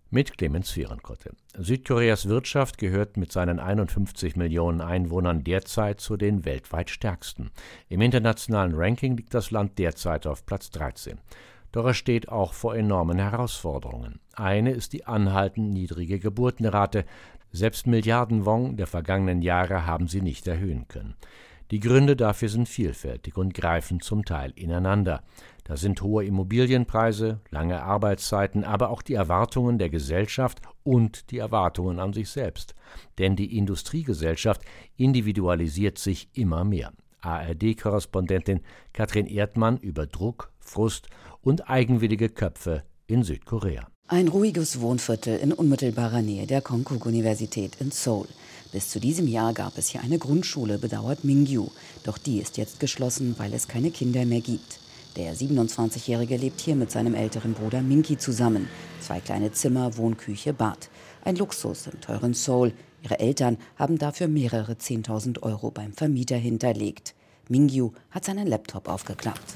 Mit Clemens Vierenkotte. Südkoreas Wirtschaft gehört mit seinen 51 Millionen Einwohnern derzeit zu den weltweit stärksten. Im internationalen Ranking liegt das Land derzeit auf Platz 13. Doch es steht auch vor enormen Herausforderungen. Eine ist die anhaltend niedrige Geburtenrate. Selbst Milliarden Won der vergangenen Jahre haben sie nicht erhöhen können. Die Gründe dafür sind vielfältig und greifen zum Teil ineinander. Da sind hohe Immobilienpreise, lange Arbeitszeiten, aber auch die Erwartungen der Gesellschaft und die Erwartungen an sich selbst. Denn die Industriegesellschaft individualisiert sich immer mehr. ARD-Korrespondentin Katrin Erdmann über Druck, Frust und eigenwillige Köpfe in Südkorea. Ein ruhiges Wohnviertel in unmittelbarer Nähe der Konkuk-Universität in Seoul. Bis zu diesem Jahr gab es hier eine Grundschule, bedauert Mingyu. Doch die ist jetzt geschlossen, weil es keine Kinder mehr gibt. Der 27-Jährige lebt hier mit seinem älteren Bruder Minki zusammen. 2 kleine Zimmer, Wohnküche, Bad. Ein Luxus im teuren Seoul. Ihre Eltern haben dafür mehrere 10.000 € beim Vermieter hinterlegt. Mingyu hat seinen Laptop aufgeklappt.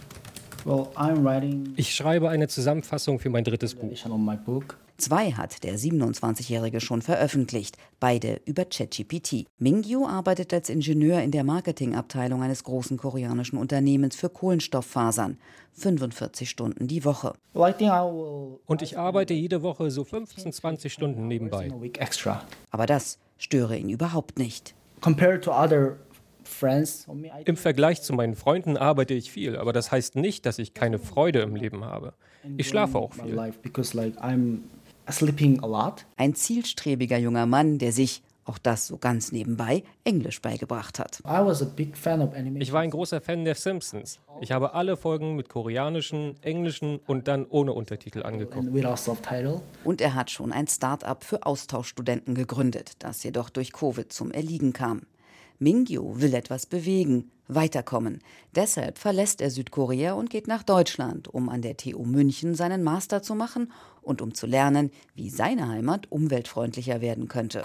Ich schreibe eine Zusammenfassung für mein 3. Buch. 2 hat der 27-Jährige schon veröffentlicht, beide über ChatGPT. Mingyu arbeitet als Ingenieur in der Marketingabteilung eines großen koreanischen Unternehmens für Kohlenstofffasern. 45 Stunden die Woche. Und ich arbeite jede Woche so 15, 20 Stunden nebenbei. Aber das störe ihn überhaupt nicht. Im Vergleich zu meinen Freunden arbeite ich viel, aber das heißt nicht, dass ich keine Freude im Leben habe. Ich schlafe auch viel. Ein zielstrebiger junger Mann, der sich, auch das so ganz nebenbei, Englisch beigebracht hat. Ich war ein großer Fan der Simpsons. Ich habe alle Folgen mit koreanischen, englischen und dann ohne Untertitel angeguckt. Und er hat schon ein Start-up für Austauschstudenten gegründet, das jedoch durch Covid zum Erliegen kam. Mingyu will etwas bewegen, weiterkommen. Deshalb verlässt er Südkorea und geht nach Deutschland, um an der TU München seinen Master zu machen und um zu lernen, wie seine Heimat umweltfreundlicher werden könnte.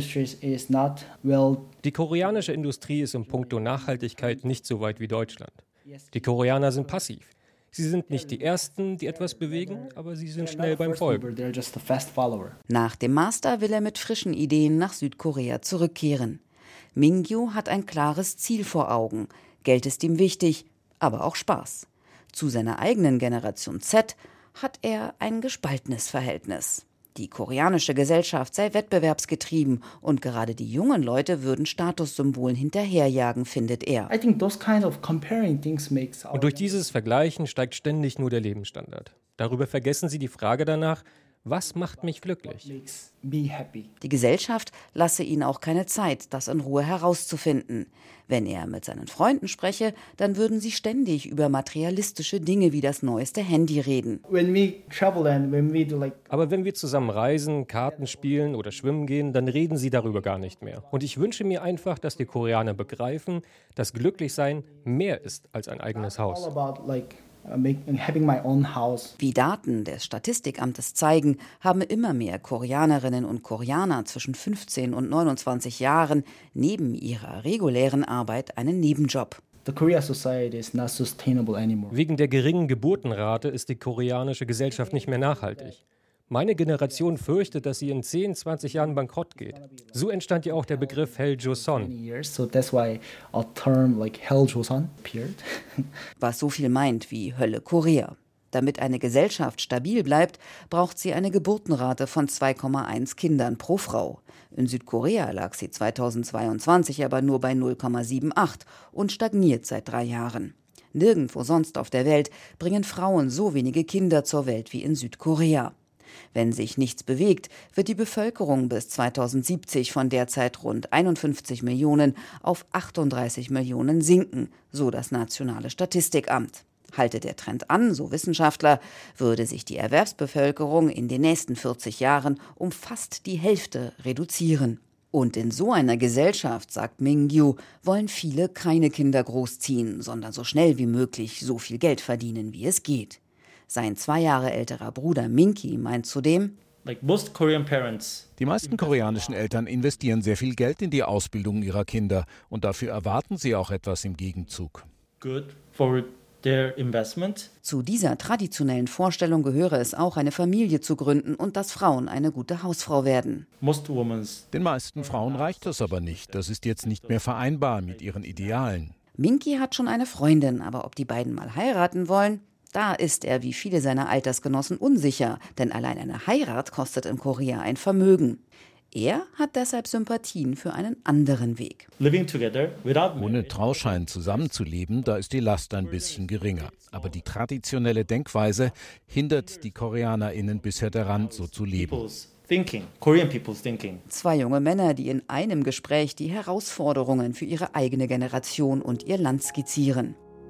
Die koreanische Industrie ist in puncto Nachhaltigkeit nicht so weit wie Deutschland. Die Koreaner sind passiv. Sie sind nicht die Ersten, die etwas bewegen, aber sie sind schnell beim Folgen. Nach dem Master will er mit frischen Ideen nach Südkorea zurückkehren. Mingyu hat ein klares Ziel vor Augen. Geld ist ihm wichtig, aber auch Spaß. Zu seiner eigenen Generation Z hat er ein gespaltenes Verhältnis. Die koreanische Gesellschaft sei wettbewerbsgetrieben und gerade die jungen Leute würden Statussymbolen hinterherjagen, findet er. Und durch dieses Vergleichen steigt ständig nur der Lebensstandard. Darüber vergessen sie die Frage danach, was macht mich glücklich? Die Gesellschaft lasse ihn auch keine Zeit, das in Ruhe herauszufinden. Wenn er mit seinen Freunden spreche, dann würden sie ständig über materialistische Dinge wie das neueste Handy reden. Aber wenn wir zusammen reisen, Karten spielen oder schwimmen gehen, dann reden sie darüber gar nicht mehr. Und ich wünsche mir einfach, dass die Koreaner begreifen, dass Glücklichsein mehr ist als ein eigenes Haus. Wie Daten des Statistikamtes zeigen, haben immer mehr Koreanerinnen und Koreaner zwischen 15 und 29 Jahren neben ihrer regulären Arbeit einen Nebenjob. Wegen der geringen Geburtenrate ist die koreanische Gesellschaft nicht mehr nachhaltig. Meine Generation fürchtet, dass sie in 10, 20 Jahren bankrott geht. So entstand ja auch der Begriff Hell Joseon. Was so viel meint wie Hölle Korea. Damit eine Gesellschaft stabil bleibt, braucht sie eine Geburtenrate von 2,1 Kindern pro Frau. In Südkorea lag sie 2022 aber nur bei 0,78 und stagniert seit 3 Jahren. Nirgendwo sonst auf der Welt bringen Frauen so wenige Kinder zur Welt wie in Südkorea. Wenn sich nichts bewegt, wird die Bevölkerung bis 2070 von derzeit rund 51 Millionen auf 38 Millionen sinken, so das Nationale Statistikamt. Halte der Trend an, so Wissenschaftler, würde sich die Erwerbsbevölkerung in den nächsten 40 Jahren um fast die Hälfte reduzieren. Und in so einer Gesellschaft, sagt Mingyu, wollen viele keine Kinder großziehen, sondern so schnell wie möglich so viel Geld verdienen, wie es geht. Sein 2 Jahre älterer Bruder Minki meint zudem: Die meisten koreanischen Eltern investieren sehr viel Geld in die Ausbildung ihrer Kinder und dafür erwarten sie auch etwas im Gegenzug. Zu dieser traditionellen Vorstellung gehöre es auch, eine Familie zu gründen und dass Frauen eine gute Hausfrau werden. Den meisten Frauen reicht das aber nicht. Das ist jetzt nicht mehr vereinbar mit ihren Idealen. Minky hat schon eine Freundin, aber ob die beiden mal heiraten wollen, da ist er wie viele seiner Altersgenossen unsicher, denn allein eine Heirat kostet in Korea ein Vermögen. Er hat deshalb Sympathien für einen anderen Weg. Ohne Trauschein zusammenzuleben, da ist die Last ein bisschen geringer. Aber die traditionelle Denkweise hindert die KoreanerInnen bisher daran, so zu leben. Zwei junge Männer, die in einem Gespräch die Herausforderungen für ihre eigene Generation und ihr Land skizzieren.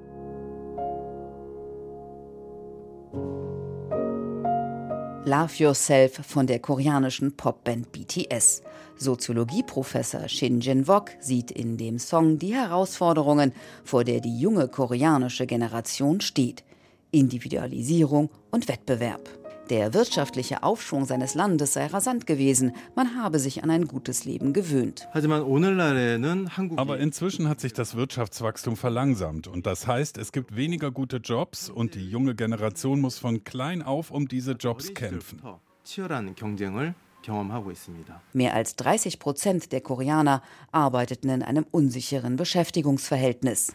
Love Yourself von der koreanischen Popband BTS. Soziologieprofessor Shin Jin-wook sieht in dem Song die Herausforderungen, vor der die junge koreanische Generation steht. Individualisierung und Wettbewerb. Der wirtschaftliche Aufschwung seines Landes sei rasant gewesen, man habe sich an ein gutes Leben gewöhnt. Aber inzwischen hat sich das Wirtschaftswachstum verlangsamt und das heißt, es gibt weniger gute Jobs und die junge Generation muss von klein auf um diese Jobs kämpfen. Mehr als 30% der Koreaner arbeiteten in einem unsicheren Beschäftigungsverhältnis.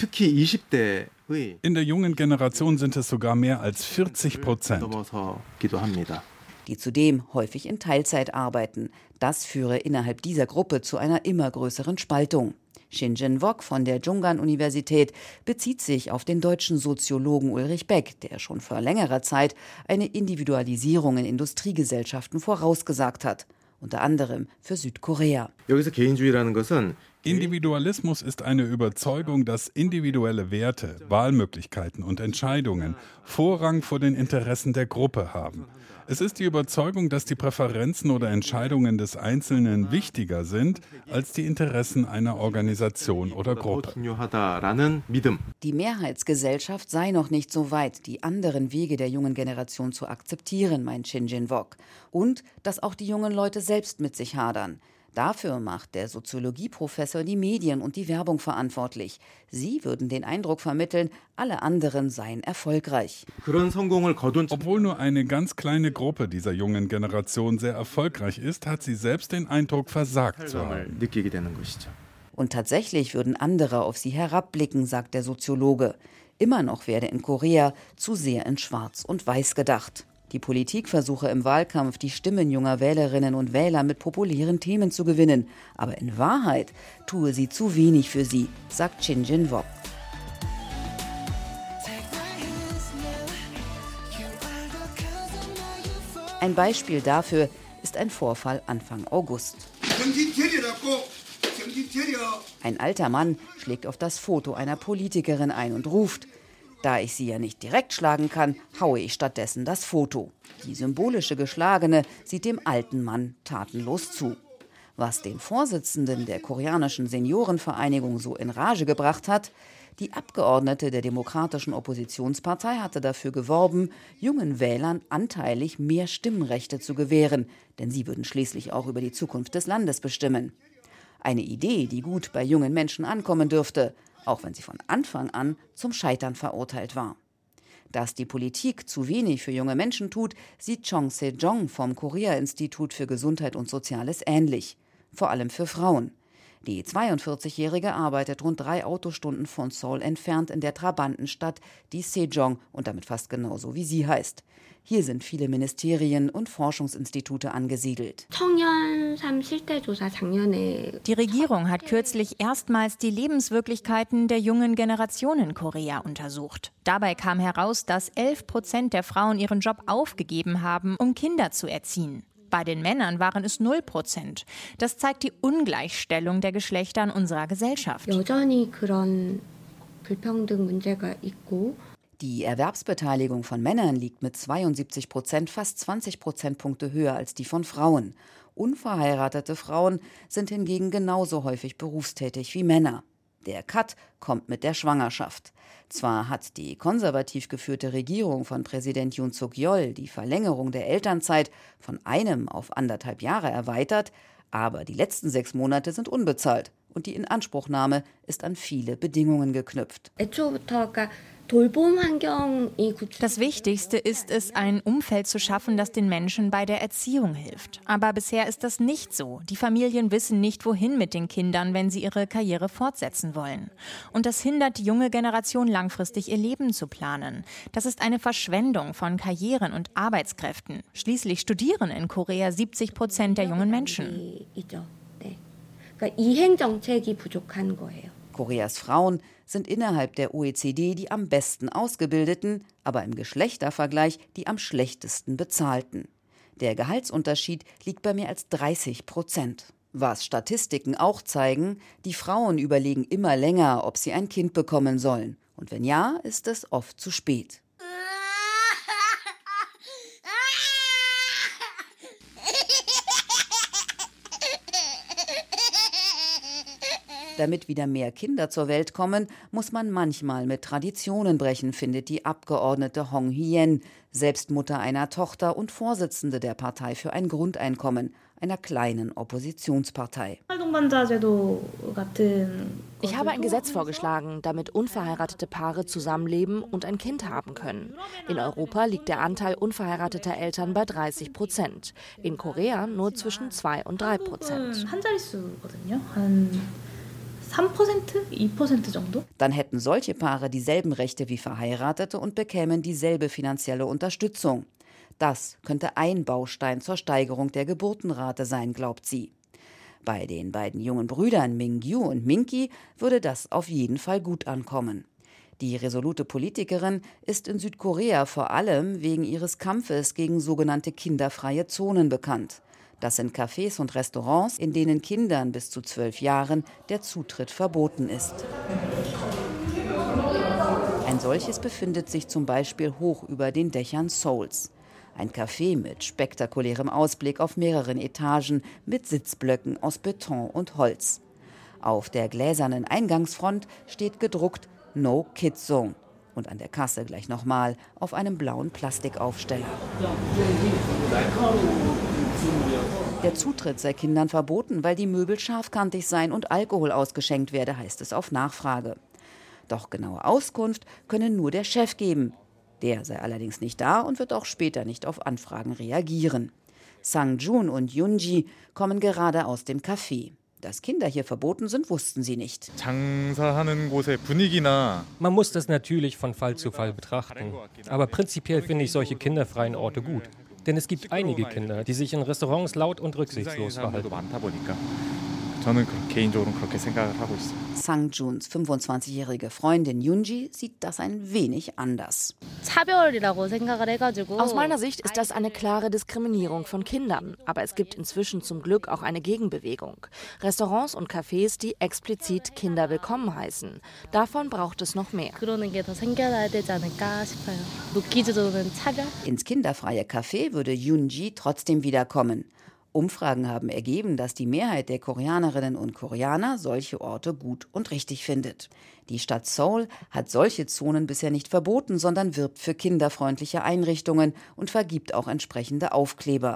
In der jungen Generation sind es sogar mehr als 40%. Die zudem häufig in Teilzeit arbeiten. Das führe innerhalb dieser Gruppe zu einer immer größeren Spaltung. Shin Jin-wook von der Junggan-Universität bezieht sich auf den deutschen Soziologen Ulrich Beck, der schon vor längerer Zeit eine Individualisierung in Industriegesellschaften vorausgesagt hat, unter anderem für Südkorea. Individualismus ist eine Überzeugung, dass individuelle Werte, Wahlmöglichkeiten und Entscheidungen Vorrang vor den Interessen der Gruppe haben. Es ist die Überzeugung, dass die Präferenzen oder Entscheidungen des Einzelnen wichtiger sind als die Interessen einer Organisation oder Gruppe. Die Mehrheitsgesellschaft sei noch nicht so weit, die anderen Wege der jungen Generation zu akzeptieren, meint Shin Jin-wook. Und dass auch die jungen Leute selbst mit sich hadern. Dafür macht der Soziologieprofessor die Medien und die Werbung verantwortlich. Sie würden den Eindruck vermitteln, alle anderen seien erfolgreich. Obwohl nur eine ganz kleine Gruppe dieser jungen Generation sehr erfolgreich ist, hat sie selbst den Eindruck, versagt zu haben. Und tatsächlich würden andere auf sie herabblicken, sagt der Soziologe. Immer noch werde in Korea zu sehr in Schwarz und Weiß gedacht. Die Politik versuche im Wahlkampf, die Stimmen junger Wählerinnen und Wähler mit populären Themen zu gewinnen. Aber in Wahrheit tue sie zu wenig für sie, sagt Shin Jin-wook. Ein Beispiel dafür ist ein Vorfall Anfang August. Ein alter Mann schlägt auf das Foto einer Politikerin ein und ruft: Da ich sie ja nicht direkt schlagen kann, haue ich stattdessen das Foto. Die symbolische Geschlagene sieht dem alten Mann tatenlos zu. Was den Vorsitzenden der koreanischen Seniorenvereinigung so in Rage gebracht hat: Die Abgeordnete der demokratischen Oppositionspartei hatte dafür geworben, jungen Wählern anteilig mehr Stimmrechte zu gewähren, denn sie würden schließlich auch über die Zukunft des Landes bestimmen. Eine Idee, die gut bei jungen Menschen ankommen dürfte, auch wenn sie von Anfang an zum Scheitern verurteilt war. Dass die Politik zu wenig für junge Menschen tut, sieht Chong Se-jong vom Korea-Institut für Gesundheit und Soziales ähnlich. Vor allem für Frauen. Die 42-Jährige arbeitet rund 3 Autostunden von Seoul entfernt in der Trabantenstadt, die Sejong und damit fast genauso wie sie heißt. Hier sind viele Ministerien und Forschungsinstitute angesiedelt. Die Regierung hat kürzlich erstmals die Lebenswirklichkeiten der jungen Generation in Korea untersucht. Dabei kam heraus, dass 11% der Frauen ihren Job aufgegeben haben, um Kinder zu erziehen. Bei den Männern waren es 0%. Das zeigt die Ungleichstellung der Geschlechter in unserer Gesellschaft. Die Erwerbsbeteiligung von Männern liegt mit 72% fast 20 Prozentpunkte höher als die von Frauen. Unverheiratete Frauen sind hingegen genauso häufig berufstätig wie Männer. Der Cut kommt mit der Schwangerschaft. Zwar hat die konservativ geführte Regierung von Präsident Yoon Suk-yeol die Verlängerung der Elternzeit von 1 auf 1,5 Jahre erweitert, aber die letzten 6 Monate sind unbezahlt und die Inanspruchnahme ist an viele Bedingungen geknüpft. Das Wichtigste ist es, ein Umfeld zu schaffen, das den Menschen bei der Erziehung hilft. Aber bisher ist das nicht so. Die Familien wissen nicht, wohin mit den Kindern, wenn sie ihre Karriere fortsetzen wollen. Und das hindert die junge Generation langfristig, ihr Leben zu planen. Das ist eine Verschwendung von Karrieren und Arbeitskräften. Schließlich studieren in Korea 70% der jungen Menschen. Koreas Frauen sind innerhalb der OECD die am besten ausgebildeten, aber im Geschlechtervergleich die am schlechtesten bezahlten. Der Gehaltsunterschied liegt bei mehr als 30%. Was Statistiken auch zeigen, die Frauen überlegen immer länger, ob sie ein Kind bekommen sollen. Und wenn ja, ist es oft zu spät. Damit wieder mehr Kinder zur Welt kommen, muss man manchmal mit Traditionen brechen, findet die Abgeordnete Hong Hee-yen, selbst Mutter einer Tochter und Vorsitzende der Partei für ein Grundeinkommen, einer kleinen Oppositionspartei. Ich habe ein Gesetz vorgeschlagen, damit unverheiratete Paare zusammenleben und ein Kind haben können. In Europa liegt der Anteil unverheirateter Eltern bei 30%, in Korea nur zwischen 2 und 3%. Dann hätten solche Paare dieselben Rechte wie Verheiratete und bekämen dieselbe finanzielle Unterstützung. Das könnte ein Baustein zur Steigerung der Geburtenrate sein, glaubt sie. Bei den beiden jungen Brüdern Mingyu und Minki würde das auf jeden Fall gut ankommen. Die resolute Politikerin ist in Südkorea vor allem wegen ihres Kampfes gegen sogenannte kinderfreie Zonen bekannt. Das sind Cafés und Restaurants, in denen Kindern bis zu 12 Jahren der Zutritt verboten ist. Ein solches befindet sich zum Beispiel hoch über den Dächern Seouls. Ein Café mit spektakulärem Ausblick auf mehreren Etagen mit Sitzblöcken aus Beton und Holz. Auf der gläsernen Eingangsfront steht gedruckt No Kids Zone und an der Kasse gleich nochmal auf einem blauen Plastikaufsteller. Der Zutritt sei Kindern verboten, weil die Möbel scharfkantig seien und Alkohol ausgeschenkt werde, heißt es auf Nachfrage. Doch genaue Auskunft könne nur der Chef geben. Der sei allerdings nicht da und wird auch später nicht auf Anfragen reagieren. Sang-jun und Yoonji kommen gerade aus dem Café. Dass Kinder hier verboten sind, wussten sie nicht. Man muss das natürlich von Fall zu Fall betrachten. Aber prinzipiell finde ich solche kinderfreien Orte gut. Denn es gibt einige Kinder, die sich in Restaurants laut und rücksichtslos verhalten. Sang-juns 25-jährige Freundin Yoonji sieht das ein wenig anders. Aus meiner Sicht ist das eine klare Diskriminierung von Kindern. Aber es gibt inzwischen zum Glück auch eine Gegenbewegung. Restaurants und Cafés, die explizit Kinder willkommen heißen. Davon braucht es noch mehr. Ins kinderfreie Café würde Yoonji trotzdem wiederkommen. Umfragen haben ergeben, dass die Mehrheit der Koreanerinnen und Koreaner solche Orte gut und richtig findet. Die Stadt Seoul hat solche Zonen bisher nicht verboten, sondern wirbt für kinderfreundliche Einrichtungen und vergibt auch entsprechende Aufkleber.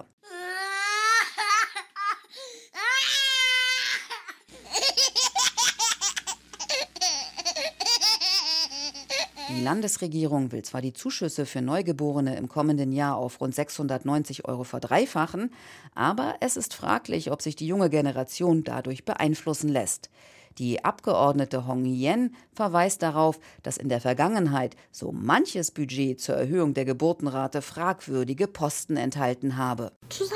Die Landesregierung will zwar die Zuschüsse für Neugeborene im kommenden Jahr auf rund 690 € verdreifachen, aber es ist fraglich, ob sich die junge Generation dadurch beeinflussen lässt. Die Abgeordnete Hong Hee-yen verweist darauf, dass in der Vergangenheit so manches Budget zur Erhöhung der Geburtenrate fragwürdige Posten enthalten habe.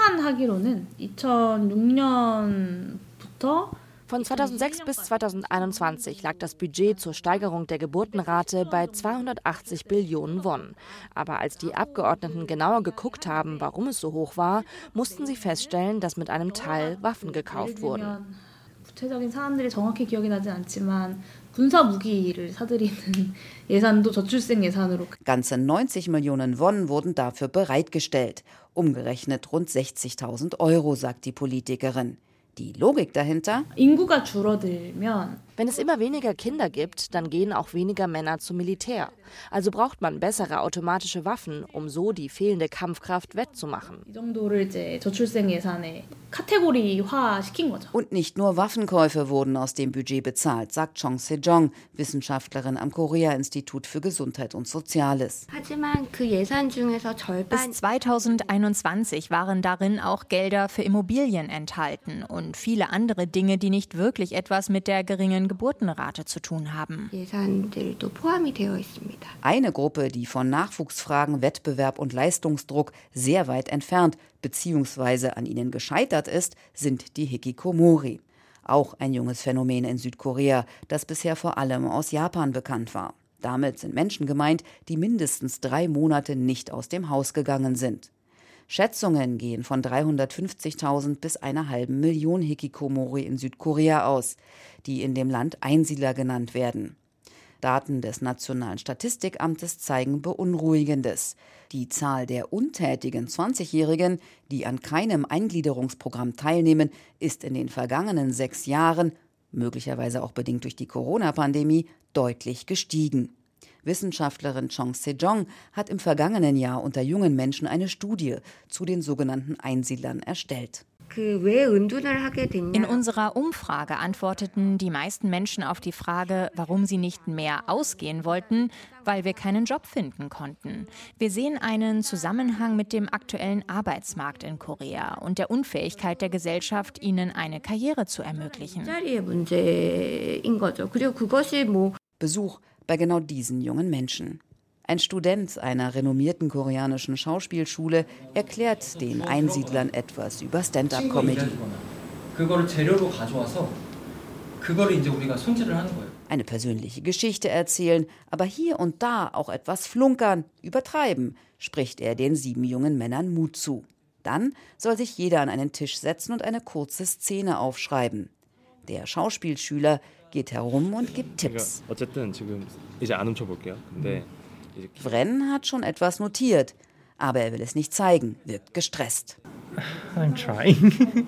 Von 2006 bis 2021 lag das Budget zur Steigerung der Geburtenrate bei 280 Billionen Won. Aber als die Abgeordneten genauer geguckt haben, warum es so hoch war, mussten sie feststellen, dass mit einem Teil Waffen gekauft wurden. Ganze 90 Millionen Won wurden dafür bereitgestellt. Umgerechnet rund 60.000 €, sagt die Politikerin. Die Logik dahinter? Wenn es immer weniger Kinder gibt, dann gehen auch weniger Männer zum Militär. Also braucht man bessere automatische Waffen, um so die fehlende Kampfkraft wettzumachen. Und nicht nur Waffenkäufe wurden aus dem Budget bezahlt, sagt Chong Se-jong, Wissenschaftlerin am Korea-Institut für Gesundheit und Soziales. Bis 2021 waren darin auch Gelder für Immobilien enthalten und viele andere Dinge, die nicht wirklich etwas mit der geringen Geburtenrate zu tun haben. Eine Gruppe, die von Nachwuchsfragen, Wettbewerb und Leistungsdruck sehr weit entfernt bzw. an ihnen gescheitert ist, sind die Hikikomori. Auch ein junges Phänomen in Südkorea, das bisher vor allem aus Japan bekannt war. Damit sind Menschen gemeint, die mindestens 3 Monate nicht aus dem Haus gegangen sind. Schätzungen gehen von 350.000 bis einer halben Million Hikikomori in Südkorea aus, die in dem Land Einsiedler genannt werden. Daten des Nationalen Statistikamtes zeigen Beunruhigendes. Die Zahl der untätigen 20-Jährigen, die an keinem Eingliederungsprogramm teilnehmen, ist in den vergangenen 6 Jahren, möglicherweise auch bedingt durch die Corona-Pandemie, deutlich gestiegen. Wissenschaftlerin Chong Se-jong hat im vergangenen Jahr unter jungen Menschen eine Studie zu den sogenannten Einsiedlern erstellt. In unserer Umfrage antworteten die meisten Menschen auf die Frage, warum sie nicht mehr ausgehen wollten, weil wir keinen Job finden konnten. Wir sehen einen Zusammenhang mit dem aktuellen Arbeitsmarkt in Korea und der Unfähigkeit der Gesellschaft, ihnen eine Karriere zu ermöglichen. Besuch bei genau diesen jungen Menschen. Ein Student einer renommierten koreanischen Schauspielschule erklärt den Einsiedlern etwas über Stand-up-Comedy. Eine persönliche Geschichte erzählen, aber hier und da auch etwas flunkern, übertreiben, spricht er den 7 jungen Männern Mut zu. Dann soll sich jeder an einen Tisch setzen und eine kurze Szene aufschreiben. Der Schauspielschüler geht herum und gibt Tipps. Wren hat schon etwas notiert, aber er will es nicht zeigen, wirkt gestresst. I'm trying.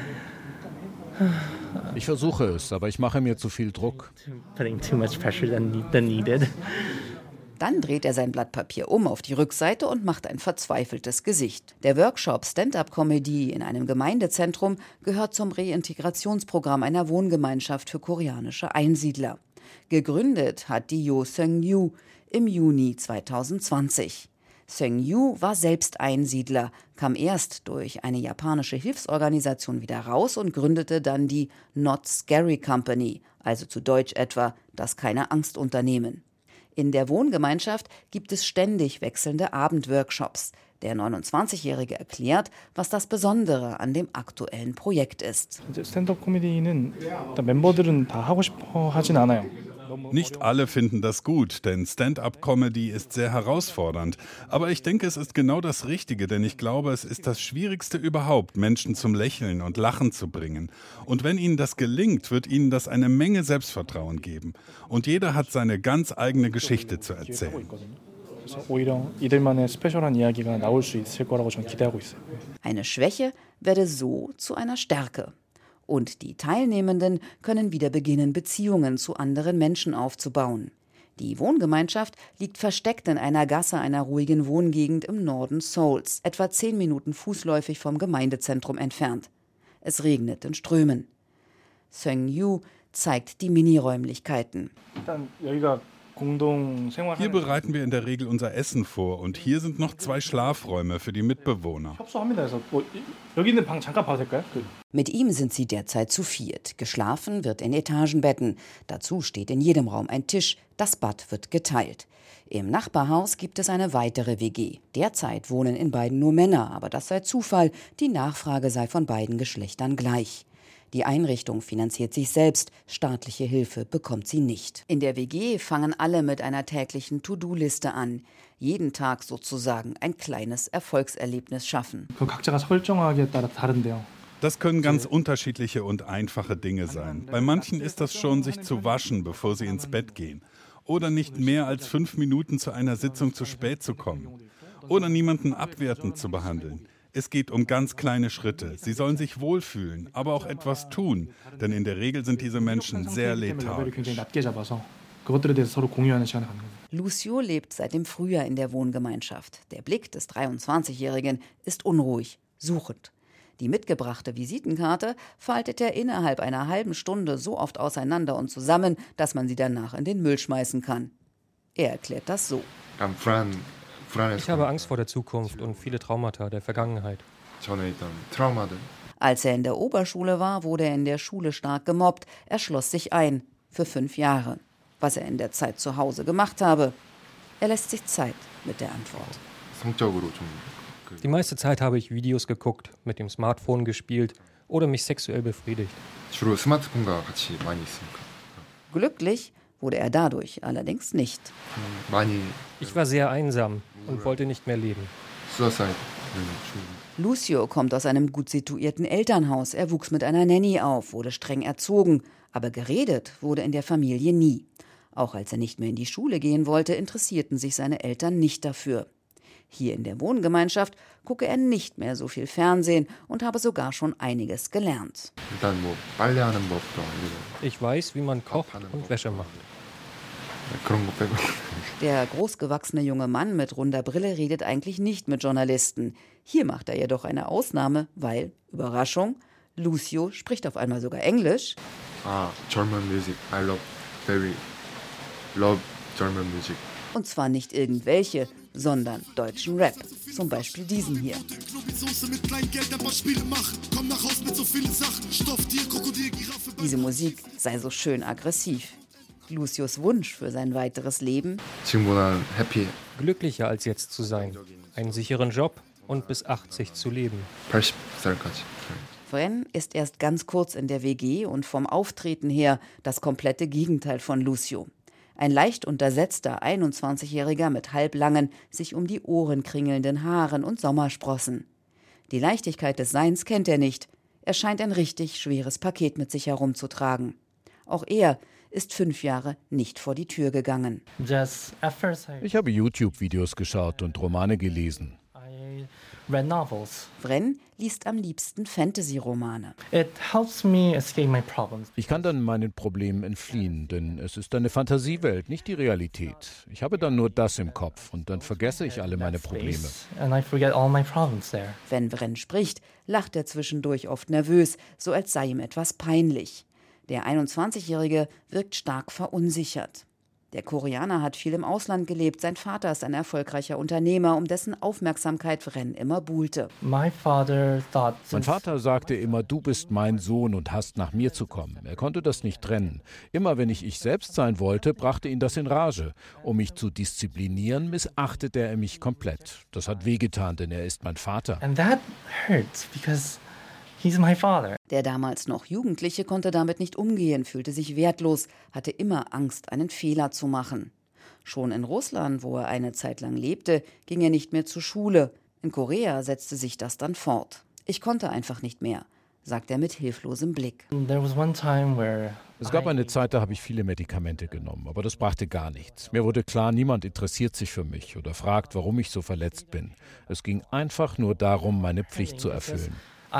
Ich versuche es, aber ich mache mir zu viel Druck. Putting too much pressure than needed. Dann dreht er sein Blatt Papier um auf die Rückseite und macht ein verzweifeltes Gesicht. Der Workshop Stand-up-Comedy in einem Gemeindezentrum gehört zum Reintegrationsprogramm einer Wohngemeinschaft für koreanische Einsiedler. Gegründet hat die Yo Seung-yu im Juni 2020. Seung-yu war selbst Einsiedler, kam erst durch eine japanische Hilfsorganisation wieder raus und gründete dann die Not Scary Company, also zu Deutsch etwa das Keine-Angst-Unternehmen. In der Wohngemeinschaft gibt es ständig wechselnde Abendworkshops. Der 29-Jährige erklärt, was das Besondere an dem aktuellen Projekt ist. 스탠드업 코미디는 멤버들은 다 하고 싶어 하진 않아요. Nicht alle finden das gut, denn Stand-up-Comedy ist sehr herausfordernd. Aber ich denke, es ist genau das Richtige, denn ich glaube, es ist das Schwierigste überhaupt, Menschen zum Lächeln und Lachen zu bringen. Und wenn ihnen das gelingt, wird ihnen das eine Menge Selbstvertrauen geben. Und jeder hat seine ganz eigene Geschichte zu erzählen. Eine Schwäche werde so zu einer Stärke. Und die Teilnehmenden können wieder beginnen, Beziehungen zu anderen Menschen aufzubauen. Die Wohngemeinschaft liegt versteckt in einer Gasse einer ruhigen Wohngegend im Norden Seouls, etwa 10 Minuten fußläufig vom Gemeindezentrum entfernt. Es regnet in Strömen. Seung-yu zeigt die Miniräumlichkeiten. Hier bereiten wir in der Regel unser Essen vor und hier sind noch 2 Schlafräume für die Mitbewohner. Mit ihm sind sie derzeit zu 4. Geschlafen wird in Etagenbetten. Dazu steht in jedem Raum ein Tisch. Das Bad wird geteilt. Im Nachbarhaus gibt es eine weitere WG. Derzeit wohnen in beiden nur Männer, aber das sei Zufall. Die Nachfrage sei von beiden Geschlechtern gleich. Die Einrichtung finanziert sich selbst, staatliche Hilfe bekommt sie nicht. In der WG fangen alle mit einer täglichen To-Do-Liste an. Jeden Tag sozusagen ein kleines Erfolgserlebnis schaffen. Das können ganz unterschiedliche und einfache Dinge sein. Bei manchen ist das schon, sich zu waschen, bevor sie ins Bett gehen. Oder nicht mehr als 5 Minuten zu einer Sitzung zu spät zu kommen. Oder niemanden abwertend zu behandeln. Es geht um ganz kleine Schritte. Sie sollen sich wohlfühlen, aber auch etwas tun, denn in der Regel sind diese Menschen sehr lethargisch. Lucio lebt seit dem Frühjahr in der Wohngemeinschaft. Der Blick des 23-Jährigen ist unruhig, suchend. Die mitgebrachte Visitenkarte faltet er innerhalb einer halben Stunde so oft auseinander und zusammen, dass man sie danach in den Müll schmeißen kann. Er erklärt das so. Ich habe Angst vor der Zukunft und viele Traumata der Vergangenheit. Als er in der Oberschule war, wurde er in der Schule stark gemobbt. Er schloss sich ein, für 5 Jahre. Was er in der Zeit zu Hause gemacht habe, er lässt sich Zeit mit der Antwort. Die meiste Zeit habe ich Videos geguckt, mit dem Smartphone gespielt oder mich sexuell befriedigt. Glücklich wurde er dadurch allerdings nicht. Ich war sehr einsam und wollte nicht mehr leben. Lucio kommt aus einem gut situierten Elternhaus. Er wuchs mit einer Nanny auf, wurde streng erzogen. Aber geredet wurde in der Familie nie. Auch als er nicht mehr in die Schule gehen wollte, interessierten sich seine Eltern nicht dafür. Hier in der Wohngemeinschaft gucke er nicht mehr so viel Fernsehen und habe sogar schon einiges gelernt. Ich weiß, wie man kocht und Wäsche macht. Der großgewachsene junge Mann mit runder Brille redet eigentlich nicht mit Journalisten. Hier macht er jedoch eine Ausnahme, weil, Überraschung, Lucio spricht auf einmal sogar Englisch. German music. I love German music. Und zwar nicht irgendwelche, sondern deutschen Rap. Zum Beispiel diesen hier. Diese Musik sei so schön aggressiv. Lucios Wunsch für sein weiteres Leben? Glücklicher als jetzt zu sein, einen sicheren Job und bis 80 zu leben. Vren ist erst ganz kurz in der WG und vom Auftreten her das komplette Gegenteil von Lucio. Ein leicht untersetzter 21-Jähriger mit halblangen, sich um die Ohren kringelnden Haaren und Sommersprossen. Die Leichtigkeit des Seins kennt er nicht. Er scheint ein richtig schweres Paket mit sich herumzutragen. Auch er ist 5 Jahre nicht vor die Tür gegangen. Ich habe YouTube-Videos geschaut und Romane gelesen. Vren liest am liebsten Fantasy-Romane. Ich kann dann meinen Problemen entfliehen, denn es ist eine Fantasiewelt, nicht die Realität. Ich habe dann nur das im Kopf und dann vergesse ich alle meine Probleme. Wenn Vren spricht, lacht er zwischendurch oft nervös, so als sei ihm etwas peinlich. Der 21-Jährige wirkt stark verunsichert. Der Koreaner hat viel im Ausland gelebt. Sein Vater ist ein erfolgreicher Unternehmer, um dessen Aufmerksamkeit Vren immer buhlte. Mein Vater sagte immer, du bist mein Sohn und hast nach mir zu kommen. Er konnte das nicht trennen. Immer wenn ich selbst sein wollte, brachte ihn das in Rage. Um mich zu disziplinieren, missachtete er mich komplett. Das hat wehgetan, denn er ist mein Vater. And that hurts because he's my father. Der damals noch Jugendliche konnte damit nicht umgehen, fühlte sich wertlos, hatte immer Angst, einen Fehler zu machen. Schon in Russland, wo er eine Zeit lang lebte, ging er nicht mehr zur Schule. In Korea setzte sich das dann fort. Ich konnte einfach nicht mehr, sagt er mit hilflosem Blick. Es gab eine Zeit, da habe ich viele Medikamente genommen, aber das brachte gar nichts. Mir wurde klar, niemand interessiert sich für mich oder fragt, warum ich so verletzt bin. Es ging einfach nur darum, meine Pflicht zu erfüllen.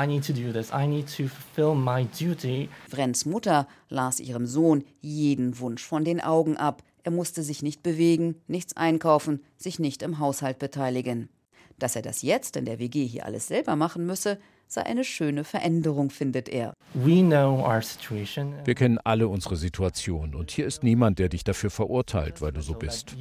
Vrens Mutter las ihrem Sohn jeden Wunsch von den Augen ab. Er musste sich nicht bewegen, nichts einkaufen, sich nicht im Haushalt beteiligen. Dass er das jetzt in der WG hier alles selber machen müsse, sei eine schöne Veränderung, findet er. Wir kennen alle unsere Situation und hier ist niemand, der dich dafür verurteilt, weil du so bist.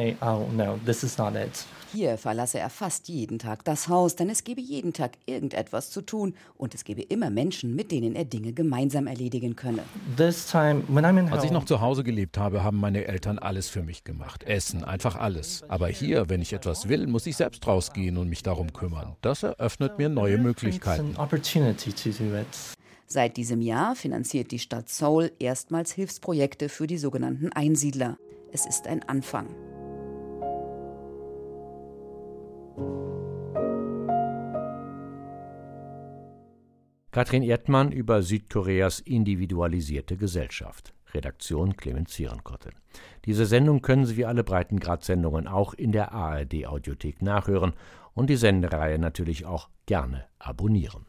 Hier verlasse er fast jeden Tag das Haus, denn es gebe jeden Tag irgendetwas zu tun und es gebe immer Menschen, mit denen er Dinge gemeinsam erledigen könne. Als ich noch zu Hause gelebt habe, haben meine Eltern alles für mich gemacht. Essen, einfach alles. Aber hier, wenn ich etwas will, muss ich selbst rausgehen und mich darum kümmern. Das eröffnet mir neue Möglichkeiten. Seit diesem Jahr finanziert die Stadt Seoul erstmals Hilfsprojekte für die sogenannten Einsiedler. Es ist ein Anfang. Katrin Erdmann über Südkoreas individualisierte Gesellschaft. Redaktion Clemens Zierenkotte. Diese Sendung können Sie wie alle Breitengrad-Sendungen auch in der ARD-Audiothek nachhören und die Sendereihe natürlich auch gerne abonnieren.